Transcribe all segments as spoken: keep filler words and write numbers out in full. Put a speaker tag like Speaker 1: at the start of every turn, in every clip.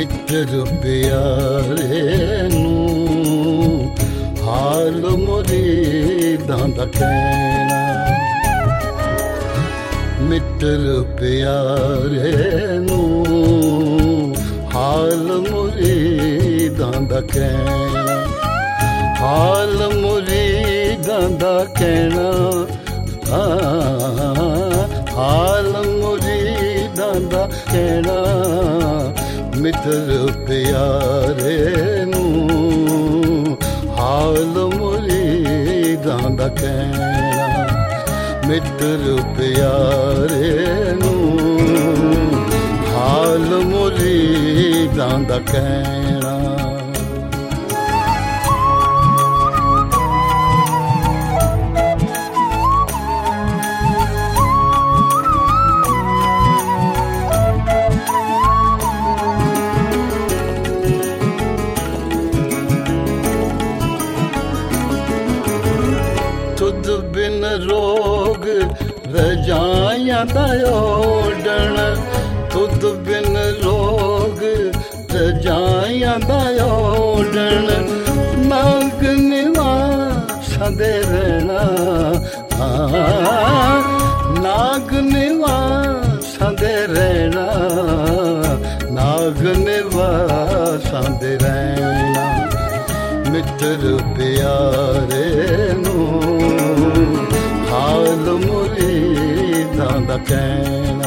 Speaker 1: ਮਿੱਤਰ ਪਿਆਰੇ ਨੂੰ ਹਾਲ ਮੁਰੀਦਾਂ ਦਾ ਕਹਿਣਾ। ਮਿੱਤਰ ਪਿਆਰੇ ਨੂੰ ਹਾਲ ਮੁਰੀਦਾਂ ਦਾ ਕਹਿਣਾ। ਹਾਲ ਮੁਰੀਦਾਂ ਦਾ ਕਹਿਣਾ, ਹਾਲ ਮੁਰੀਦਾਂ ਦਾ ਕਹਿਣਾ। ਮਿੱਤਰ ਪਿਆਰੇ ਨੂੰ ਹਾਲ ਮੁਰੀਦਾਂ ਦਾ ਕਹਿਣਾ। ਮਿੱਤਰ ਪਿਆਰੇ ਨੂੰ ਹਾਲ ਮੁਰੀਦਾਂ ਦਾ ਕਹਿਣਾ। ਤੁਧ ਬਿਨ ਰੋਗ ਰਜਾਈਆਂ ਦਾ ਓਡਣ। ਤੁਧ ਬਿਨ ਰੋਗ ਰਜਾਈਆਂ ਦਾ ਓਡਣ। ਨਾਗ ਨਿਵਾਸਾਂ ਦੇ ਰਹਿਣਾ, ਨਾਗ ਨਿਵਾਸਾਂ ਦੇ ਰਹਿਣਾ। ਨਾਗ ਨਿਵਾਸਾਂ ਦੇ ਰਹਿਣਾ। ਮਿੱਤਰ ਪਿਆਰੇ ਨੂੰ ਹਾਲ ਮੁਰੀਦਾਂ ਦਾ ਕਹਿਣਾ।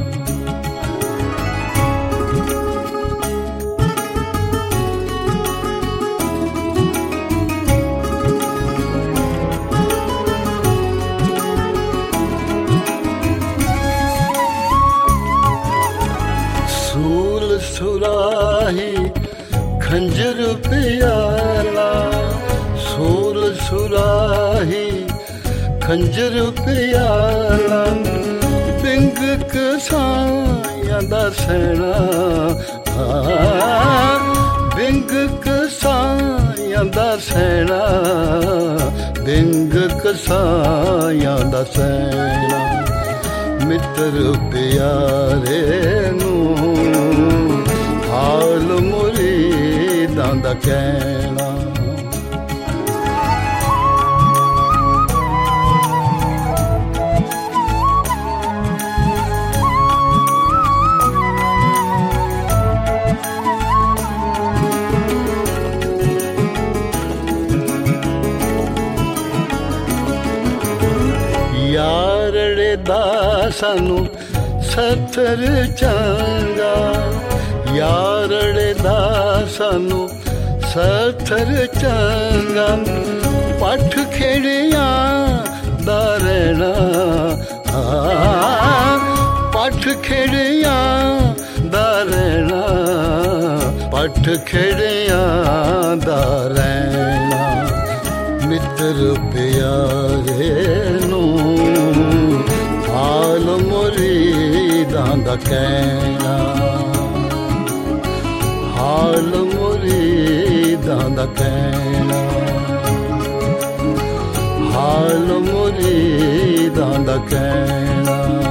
Speaker 1: ਸੂਲ ਸੁਰਾਹੀ ਖੰਜਰ ਪਿਆਲਾ। ਸੂਲ ਸੁਰਾਹੀ ਖੰਜਰ ਪਿਆਲਾ। ਬਿੰਗ ਕਸਾਈਆਂ ਦਾ ਸੈਣਾ, ਬਿੰਗ ਕਸਾਈਆਂ ਦਾ ਸੈਣਾ। ਬਿੰਗ ਕਸਾਈਆਂ ਦਾ ਸੈਣਾ। ਮਿੱਤਰ ਪਿਆਰੇ ਨੂੰ ਹਾਲ ਮੁਰੀਦਾਂ ਦਾ ਕਹਿਣਾ। ਯਾਰੜੇ ਦਾ ਸਾਨੂੰ ਸੱਥਰ ਚੰਗਾ। ਯਾਰੜੇ ਦਾ ਸਾਨੂੰ ਸੱਥਰ ਚੰਗਾ। ਪੱਠ ਖੇੜਿਆਂ ਦਾ ਰਹਿਣਾ, ਪੱਠ ਖੇੜਿਆਂ ਦਾ ਰਹਿਣਾ। ਪੱਠ ਖੇੜਿਆਂ ਦਾ ਰਹਿਣਾ। ਮਿੱਤਰ ਪਿਆਰੇ ਨੂੰ ਹਾਲ ਮੁਰੀਦਾਂ ਦਾ ਕਹਿਣਾ। ਹਾਲ ਮੁਰੀਦਾਂ ਦਾ ਕਹਿਣਾ। ਹਾਲ ਮੁਰੀਦਾਂ ਦਾ ਕਹਿਣਾ।